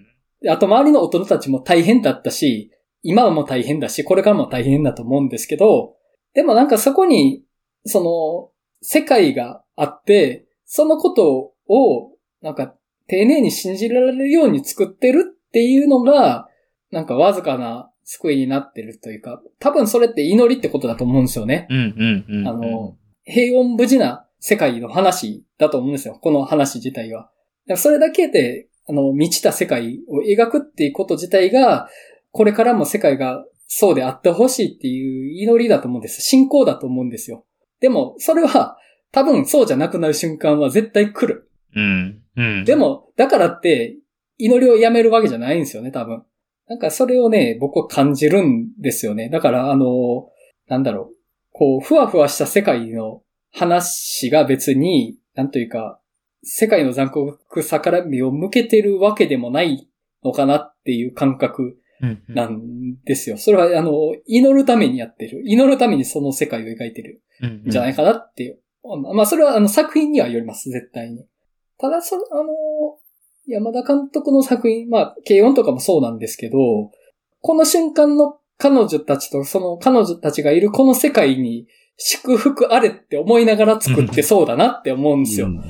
あと周りの大人たちも大変だったし、今はもう大変だし、これからも大変だと思うんですけど、でもなんかそこに、その、世界があって、そのことを、なんか、丁寧に信じられるように作ってるっていうのが、なんかわずかな救いになってるというか、多分それって祈りってことだと思うんですよね。 うんうんうん、うん。 あの、平穏無事な世界の話だと思うんですよ。この話自体は。それだけで、あの、満ちた世界を描くっていうこと自体が、これからも世界がそうであってほしいっていう祈りだと思うんです。信仰だと思うんですよ。でも、それは、多分そうじゃなくなる瞬間は絶対来る。 うん。うん。 でも、だからって、祈りをやめるわけじゃないんですよね、多分。なんかそれをね、僕は感じるんですよね。だから、あの、なんだろう。こう、ふわふわした世界の話が別に、なんというか、世界の残酷さから目を向けてるわけでもないのかなっていう感覚なんですよ。それは、あの、祈るためにやってる。祈るためにその世界を描いてるんじゃないかなっていう。まあ、それはあの作品にはよります、絶対に。ただ、その、あの、山田監督の作品、まあ、軽音とかもそうなんですけど、この瞬間の彼女たちとその彼女たちがいるこの世界に祝福あれって思いながら作ってそうだなって思うんですよ。 うん、うん、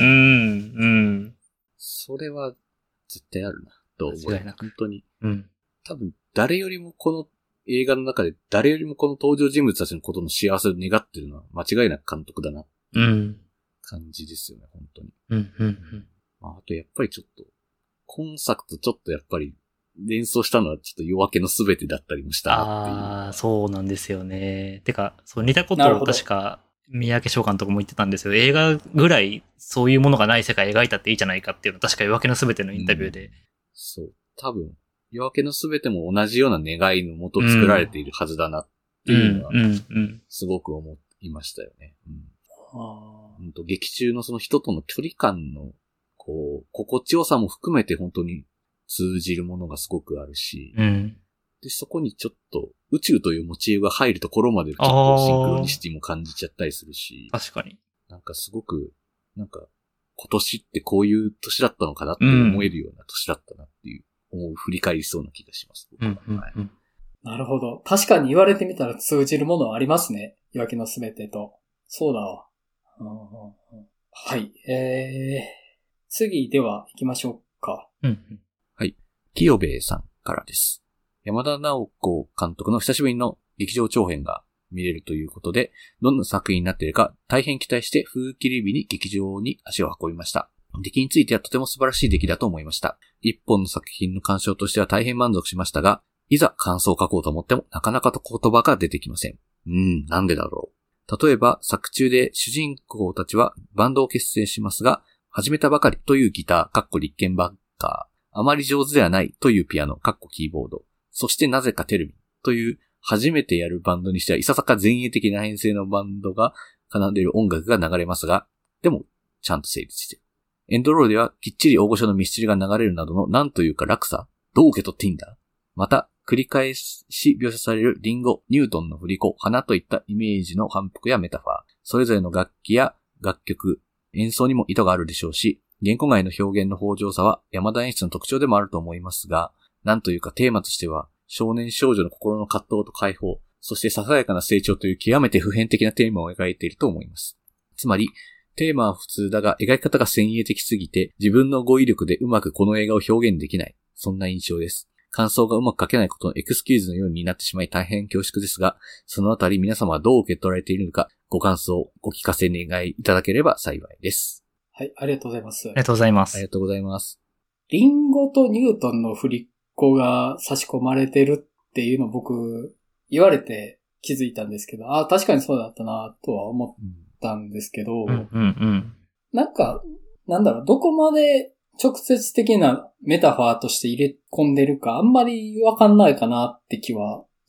うん。 それは絶対あるな、と思う。 間違いなく本当に。 うん。 多分、誰よりもこの映画の中で、誰よりもこの登場人物たちのことの幸せを願ってるのは間違いなく監督だな。 うん。 感じですよね、本当に。 うん、うん、うん。 あと、やっぱりちょっと、今作とちょっとやっぱり、連想したのはちょっと夜明けのすべてだったりもしたなっていう。 ああ、そうなんですよね。てか、そう似たことを確か、三宅翔監督も言ってたんですけど、映画ぐらいそういうものがない世界描いたっていいじゃないかっていうの確か夜明けのすべてのインタビューで。うん、 そう。多分、夜明けのすべても同じような願いのもと作られているはずだなっていうのは、すごく思いましたよね。うんうん、と劇中のその人との距離感の、こう、心地よさも含めて本当に通じるものがすごくあるし、 うん、 で、そこにちょっと宇宙というモチーフが入るところまでちょっとシンクロニシティも感じちゃったりするし、 確かに。 なんかすごく、なんか今年ってこういう年だったのかなって思えるような年だったなっていう、思う振り返りそうな気がします。 うんうんうんはい、 なるほど。確かに言われてみたら通じるものはありますね。夜明けのすべてと。そうだわ。はい。えー、次では行きましょうか。 うんうん、 はい。清兵衛さんからです。山田直子監督の久しぶりの劇場長編が見れるということで、どんな作品になっているか大変期待して風切り日に劇場に足を運びました。出来についてはとても素晴らしい出来だと思いました。一本の作品の鑑賞としては大変満足しましたが、いざ感想を書こうと思ってもなかなかと言葉が出てきません。うーん、なんでだろう。例えば、作中で主人公たちはバンドを結成しますが、始めたばかりというギター、かっこ立憲バッカー、あまり上手ではないというピアノ、かっこキーボード、そしてなぜかテレビという初めてやるバンドにしてはいささか前衛的な編成のバンドが奏でる音楽が流れますが、でもちゃんと成立している。エンドロールではきっちり大御所のミスチルが流れるなどのなんというか落差、どう受け取っていいんだ。また、繰り返し描写されるリンゴ、ニュートンの振り子、花といったイメージの反復やメタファー、それぞれの楽器や楽曲、演奏にも意図があるでしょうし、言語外の表現の豊穣さは山田演出の特徴でもあると思いますが、なんというかテーマとしては、少年少女の心の葛藤と解放、そしてささやかな成長という極めて普遍的なテーマを描いていると思います。つまり、テーマは普通だが描き方が先鋭的すぎて自分の語彙力でうまくこの映画を表現できない。そんな印象です。感想がうまく書けないことのエクスキューズのようになってしまい大変恐縮ですが、そのあたり皆様はどう受け取られているのか、ご感想をご聞かせ願いいただければ幸いです。 はい、ありがとうございます。 ありがとうございます。 ありがとうございます。 リンゴとニュートンの振り子が差し込まれてるっていうのを僕、言われて気づいたんですけど、ああ、確かにそうだったなとは思ったんですけど、 うんうんうん、 なんか、なんだろう、どこまで直接的なメタファーとして入れ込んでるかあんまりわかんないかなって気は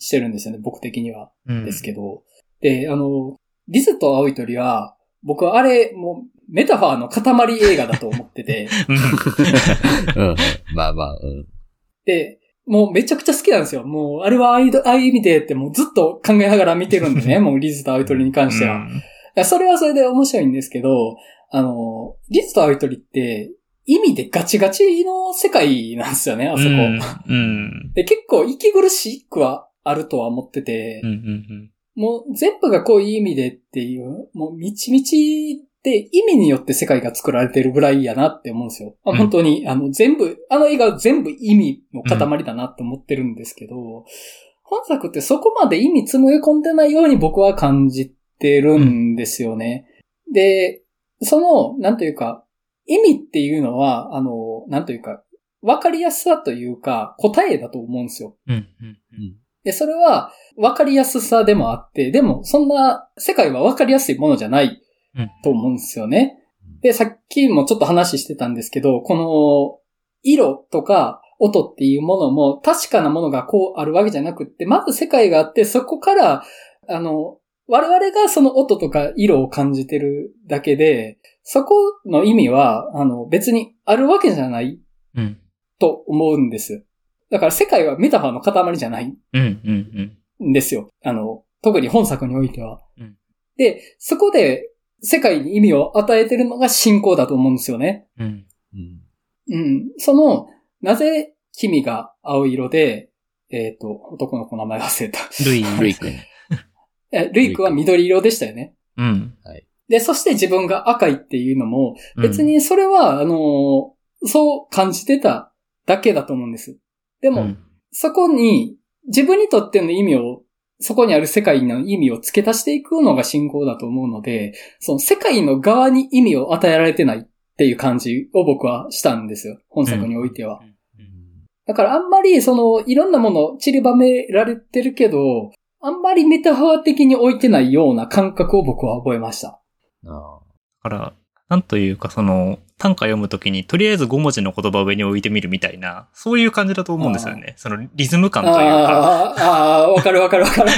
してるんですよね、僕的には。 うん、 ですけど。で、あの、リズと青い鳥は、僕はあれ、もう、メタファーの塊映画だと思ってて。 うん、まあまあ、うん。 で、もうめちゃくちゃ好きなんですよ。もう、あれはああいうああいう意味でってもうずっと考えながら見てるんでね、もうリズと青い鳥に関しては。うん、いやそれはそれで面白いんですけど、あの、リズと青い鳥って、意味でガチガチの世界なんですよね、あそこ。うんうん、で結構息苦しくはあるとは思ってて、うんうんうん、もう全部がこういう意味でっていう、もうみちみちで意味によって世界が作られてるぐらいやなって思うんですよ。うん、本当に、あの全部、あの映画全部意味の塊だなって思ってるんですけど、うん、本作ってそこまで意味詰め込んでないように僕は感じてるんですよね。うん、で、その、なんというか、意味っていうのは、あの、なんというか、わかりやすさというか、答えだと思うんですよ。うんうんうん、で、それは、わかりやすさでもあって、でも、そんな、世界はわかりやすいものじゃないと思うんですよね。うん、で、さっきもちょっと話してたんですけど、この、色とか音っていうものも、確かなものがこうあるわけじゃなくって、まず世界があって、そこから、あの、我々がその音とか色を感じてるだけで、そこの意味は、あの、別にあるわけじゃない、うん、と思うんです。だから世界はメタファーの塊じゃないんですよ。あの、特に本作においては。うん、で、そこで世界に意味を与えてるのが信仰だと思うんですよね。うんうん、その、なぜ君が青色で、えっと、男の子の名前忘れた。 ルイ。 ルイ君。 ルイ君は緑色でしたよね。 うん。 はい。で、そして自分が赤いっていうのも、別にそれは、うん、あの、そう感じてただけだと思うんです。でも、うん、そこに、自分にとっての意味を、そこにある世界の意味を付け足していくのが信仰だと思うので、その世界の側に意味を与えられてないっていう感じを僕はしたんですよ。本作においては。うんうん、だからあんまり、その、いろんなもの散りばめられてるけど、あんまりメタファー的に置いてないような感覚を僕は覚えました。 あだから、なんというかその、短歌読むときにとりあえずご文字の言葉を上に置いてみるみたいな、そういう感じだと思うんですよね。そのリズム感というか。 ああ、わかるわかるわかる。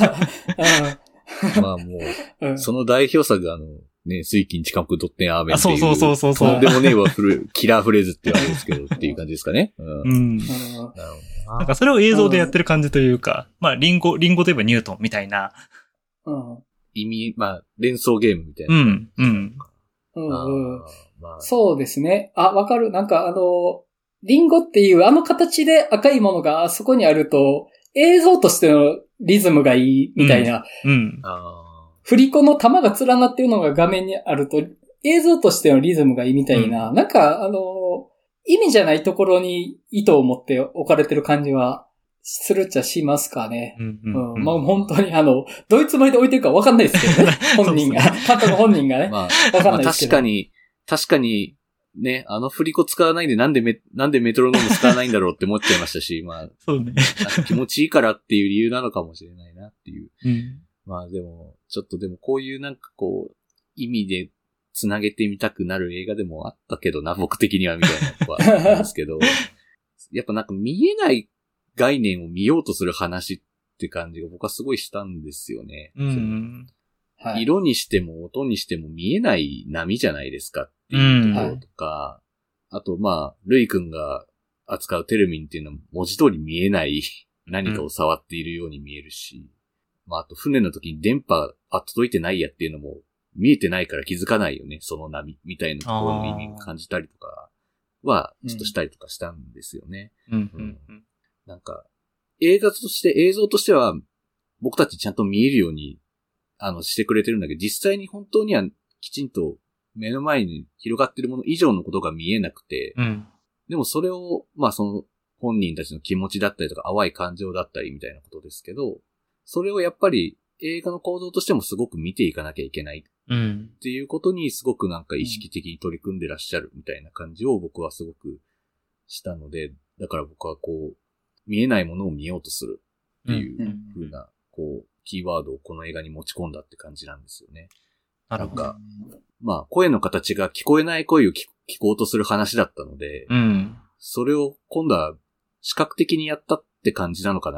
まあもう、うん、その代表作があの、ね、水金近くドッテンアーメンっていう。 そうそうそうそう。 とんでもねえわ、キラーフレーズって言われるんですけど、っていう感じですかね。うん。うん、 なるほど。なんかそれを映像でやってる感じというか、まあリンゴ、リンゴといえばニュートンみたいな。 うん。 意味、まあ、連想ゲームみたいな。 うん、うん。 うんうんまあ、そうですね。あ、わかる。なんかあの、リンゴっていうあの形で赤いものがあそこにあると、映像としてのリズムがいいみたいな。 うん。うん、 振り子の玉が連なってるのが画面にあると、映像としてのリズムがいいみたいな。うん、なんかあの、意味じゃないところに意図を持って置かれてる感じは、するっちゃしますかね。うんうんうんうん、まあ本当にあの、どういうつもりで置いてるか分かんないですけどね。本人が。監督本人がね。まあ、分かんないですけど。 まあ、確かに、確かに、ね、あの振り子使わないでなんでメ、なんでメトロノーム使わないんだろうって思っちゃいましたし、まあ、 そうね。 気持ちいいからっていう理由なのかもしれないなっていう。 うん、 まあでも、ちょっとでもこういうなんかこう、意味で繋げてみたくなる映画でもあったけどな、僕的にはみたいなのはあったんですけど、やっぱなんか見えない概念を見ようとする話って感じが僕はすごいしたんですよね。 うんはい、色にしても音にしても見えない波じゃないですかっていうところとか、うんはい、あとまあ、ルイ君が扱うテルミンっていうのは文字通り見えない何かを触っているように見えるし、うん、まああと船の時に電波あ届いてないやっていうのも見えてないから気づかないよね、その波みたいなところの意味を感じたりとかはちょっとしたりとかしたんですよね。 うんうんうんなんか、映画として、映像としては、僕たちちゃんと見えるように、あの、してくれてるんだけど、実際に本当にはきちんと目の前に広がってるもの以上のことが見えなくて、 うん、 でもそれを、まあその、本人たちの気持ちだったりとか、淡い感情だったりみたいなことですけど、それをやっぱり映画の構造としてもすごく見ていかなきゃいけないっていうことにすごくなんか意識的に取り組んでらっしゃるみたいな感じを僕はすごくしたので、だから僕はこう、見えないものを見ようとするっていう風な、こう、キーワードをこの映画に持ち込んだって感じなんですよね。なんか、まあ、声の形が聞こえない声を 聞, 聞こうとする話だったので、 うん、 それを今度は視覚的にやったって感じなのかなって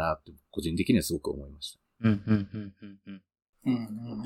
個人的にはすごく思いました。 うん、うん、うん、うん、うん。 うん、うん、うん、うん。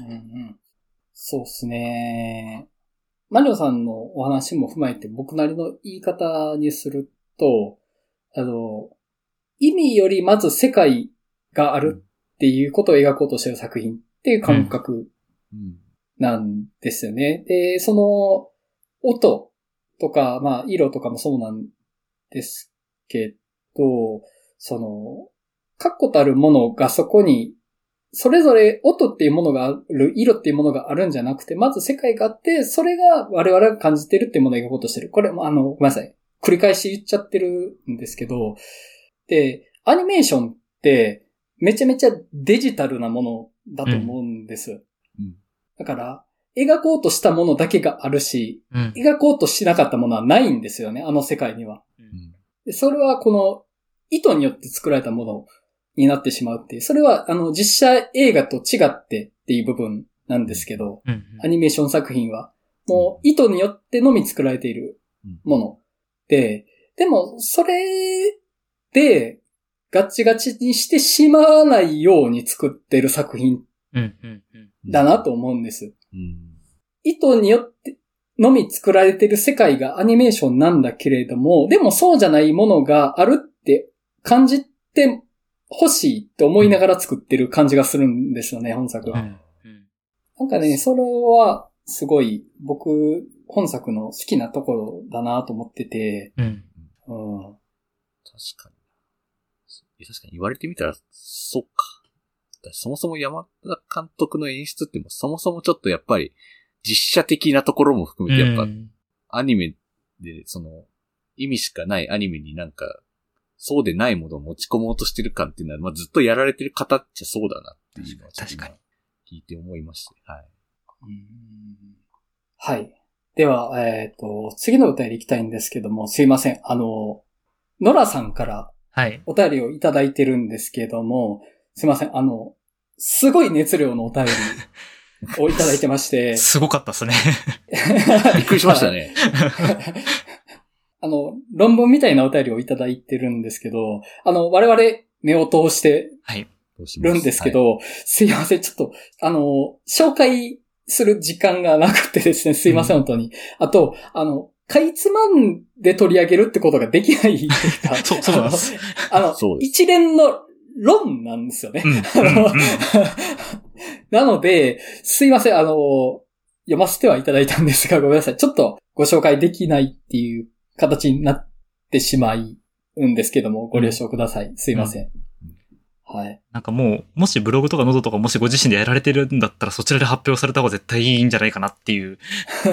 そうですね。マリオさんのお話も踏まえて僕なりの言い方にすると、あの、意味よりまず世界があるっていうことを描こうとしている作品っていう感覚なんですよね。で、その音とか、まあ色とかもそうなんですけど、その、確固たるものがそこに、それぞれ音っていうものがある、色っていうものがあるんじゃなくて、まず世界があって、それが我々が感じてるっていうものを描こうとしてる。これもあの、ごめんなさい。繰り返し言っちゃってるんですけど、で、アニメーションってめちゃめちゃデジタルなものだと思うんです。うん、だから、描こうとしたものだけがあるし、うん、描こうとしなかったものはないんですよね、あの世界には。うん、でそれはこの意図によって作られたものになってしまうっていう。それはあの実写映画と違ってっていう部分なんですけど、うん、アニメーション作品はもう意図によってのみ作られているもので、でもそれでガチガチにしてしまわないように作ってる作品だなと思うんです。うん、意図によってのみ作られてる世界がアニメーションなんだけれども、でもそうじゃないものがあるって感じて欲しいって思いながら作ってる感じがするんですよね、本作は。うんうん、なんかね、それはすごい僕、本作の好きなところだなと思ってて、うんうん、確かに。確かに言われてみたら、そっか。そもそも山田監督の演出ってもそもそもちょっとやっぱり実写的なところも含めてやっぱ、アニメでその意味しかないアニメになんかそうでないものを持ち込もうとしてる感っていうのは、まあ、ずっとやられてる方っちゃそうだなっていうのは確かに聞いて思いまして、はい。 うんはい。では、えっと、次のお便り行きたいんですけども、すいません。あの、ノラさんからお便りをいただいてるんですけども、はいすいません、あの、すごい熱量のお便りをいただいてまして。 すごかったですね。 びっくりしましたね。 あの、論文みたいなお便りをいただいてるんですけど、あの、我々目を通してるんですけど、はい、すいません、ちょっと、あの、紹介する時間がなくてですね、すいません、うん、本当に。あと、あの、かいつまんで取り上げるってことができないというか、 そう、そうなんです。 あの、一連の論なんですよね。うんうんうん、なので、すいません、あの、読ませてはいただいたんですが、ごめんなさい。ちょっとご紹介できないっていう形になってしまうんですけども、ご了承ください。うん、すいません。うん、はい。 なんかもう、もしブログとかノートとかもしご自身でやられてるんだったら、そちらで発表された方が絶対いいんじゃないかなっていう。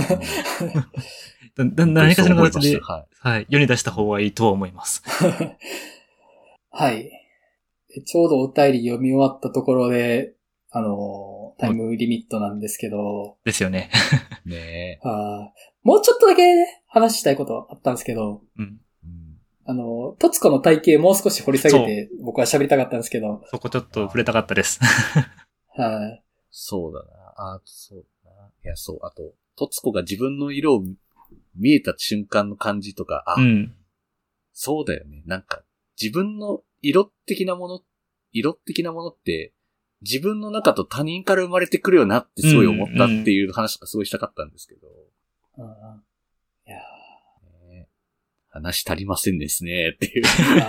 だ何かしらの形で、はい、はい、世に出した方がいいとは思います。 はい。ちょうどお便り読み終わったところで、あの、タイムリミットなんですけど。 ですよね。 ねえ。 もうちょっとだけ話したいことあったんですけど、うん、あの、トツコの体型もう少し掘り下げて僕は喋りたかったんですけど。 そこちょっと触れたかったです。 はい。そうだな。あ、そうだな。いや、そう。あと、トツコが自分の色を見えた瞬間の感じとか、あ、うん、そうだよね。なんか、自分の色的なもの、色的なものって、自分の中と他人から生まれてくるよなってすごい思ったっていう話がすごいしたかったんですけど。うんうん、いやー、ね、話足りませんですね、っていう。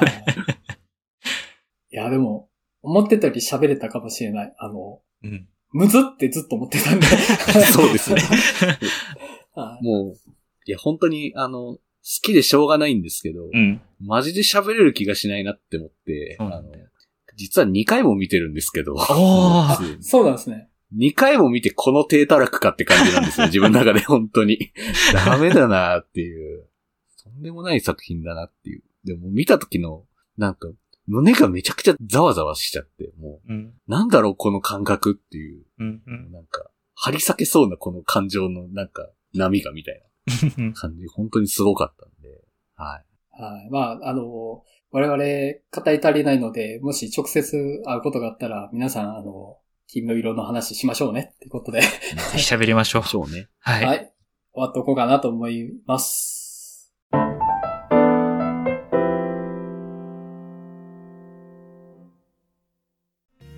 いや、でも、思ってたより喋れたかもしれない。あの、うん、むずってずっと思ってたんで。 そうですね。もう、いや、本当に、あの、好きでしょうがないんですけど、うん、マジで喋れる気がしないなって思って、あの実はにかいも見てるんですけど。 あそうなんですね。 にかいも見てこの低たらくかって感じなんですよ。自分の中で本当に。ダメだなっていう。とんでもない作品だなっていう。でも見た時の、なんか、胸がめちゃくちゃざわざわしちゃって、もう、うん、なんだろうこの感覚っていう。うんうん、なんか、張り裂けそうなこの感情のなんか、波がみたいな感じ。本当にすごかったんで。はい。 はい。まあ、あの、我々、語り足りないので、もし直接会うことがあったら、皆さん、あの、金の色の話しましょうね。っていうことで。ぜひ喋りましょう。 そうね。 はい。はい。終わっておこうかなと思います。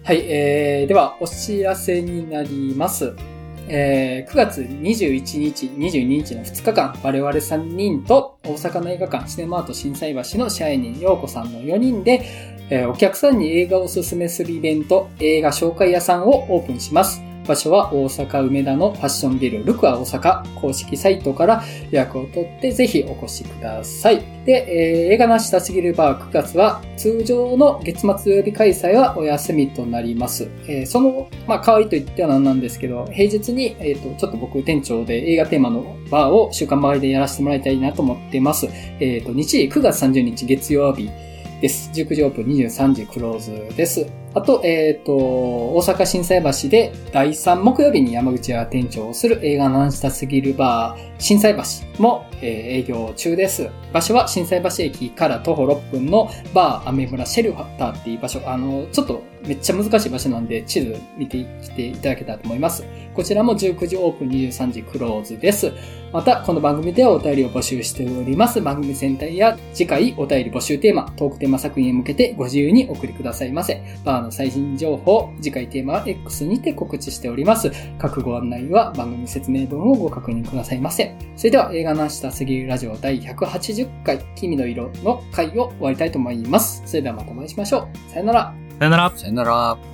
はい、えー、では、お知らせになります。えー、くがつにじゅういちにち、にじゅうににちのふつかかん、我々さんにんと大阪の映画館シネマート心斎橋の支配人陽子さんのよにんで、えー、お客さんに映画をおすすめするイベント、映画紹介屋さんをオープンします。場所は大阪梅田のファッションビルルクア大阪公式サイトから予約を取ってぜひお越しください。で、えー、映画なししたすぎるバーくがつは通常の月末土曜日開催はお休みとなります。えー、その、まあ、代わりと言ってはなんなんですけど、平日に、えっと、ちょっと僕店長で映画テーマのバーを週刊周りでやらせてもらいたいなと思ってます。えっと、日時くがつさんじゅうにち月曜日です。じゅうくじオープンにじゅうさんじクローズです。あと、えっと、大阪心斎橋でだいさん木曜日に山口が店長をする映画なんしたすぎるバー心斎橋も、えー、営業中です。場所は心斎橋駅から徒歩ろっぷんのバーアメ村シェルターっていう場所。あの、ちょっとめっちゃ難しい場所なんで地図見てきていただけたらと思います。こちらもじゅうくじオープンにじゅうさんじクローズです。また、この番組ではお便りを募集しております。番組全体や次回お便り募集テーマ、トークテーマ作品へ向けてご自由にお送りくださいませ。バーの最新情報、次回テーマは X にて告知しております。各ご案内は番組説明文をご確認くださいませ。それでは映画なしたすぎるラジオだいひゃくはちじゅっかい君の色の回を終わりたいと思います。それではまたお会いしましょう。さよなら。 さよなら。 さよなら。